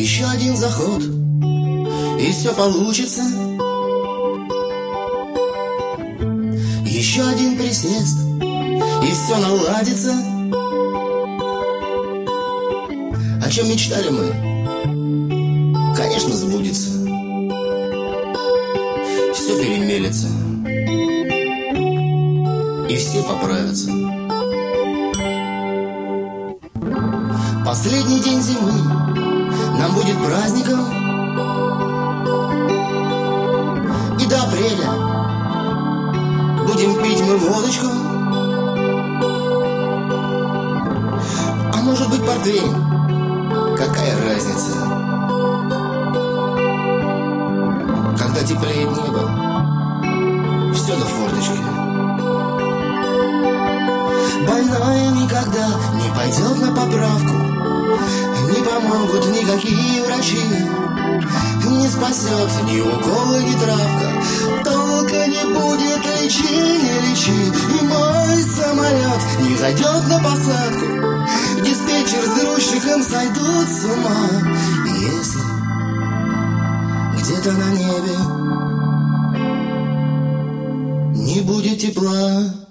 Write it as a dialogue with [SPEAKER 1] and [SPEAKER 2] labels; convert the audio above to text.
[SPEAKER 1] Еще один заход, и все получится. Еще один присест, и все наладится. О чем мечтали мы, конечно, сбудется. Все перемелется, и все поправятся. Последний день зимы нам будет праздником, и до апреля будем пить мы водочку. А может быть портвейн, какая разница? Когда теплеет небо, все до форточки. Больное никогда не пойдет на поправку, не помогут никакие врачи, не спасет ни уколы, ни травка. Толка не будет, лечи, не лечи, и мой самолет не зайдет на посадку. Диспетчер с грузчиком сойдут с ума, если где-то на небе не будет тепла.